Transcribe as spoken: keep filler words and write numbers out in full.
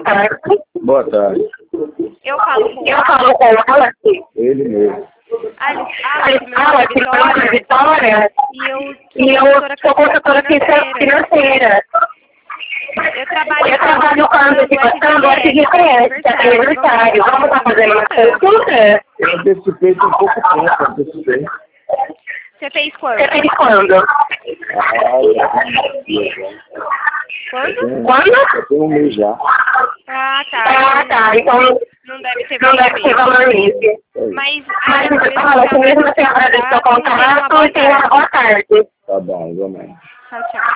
tarde. Boa tarde. Eu falo com Eu falo com ela aqui. Ele mesmo. Alice, Alice, meu nome fala é aqui, meu nome é Vitória. Vitória. E eu E eu sou consultora financeira. financeira. Eu trabalho Eu trabalho com a antecipação do F F G T S, que é aniversário. Vamos estar fazendo uma consulta? Eu antecipei tem pouco tempo, antecipei. Você fez quando? Você fez quando? Ah, já. Quando? Quando? Eu tenho um mês já. Ah, tá. Ah, tá. Então Não deve ter não valor deve ter mesmo. valor nisso. Mas, Mas a você empresa fala que mesmo tá sem agradecer o tenha uma contrato, boa tem uma boa tarde. tarde. Tá bom, igualmente. Tchau, tchau.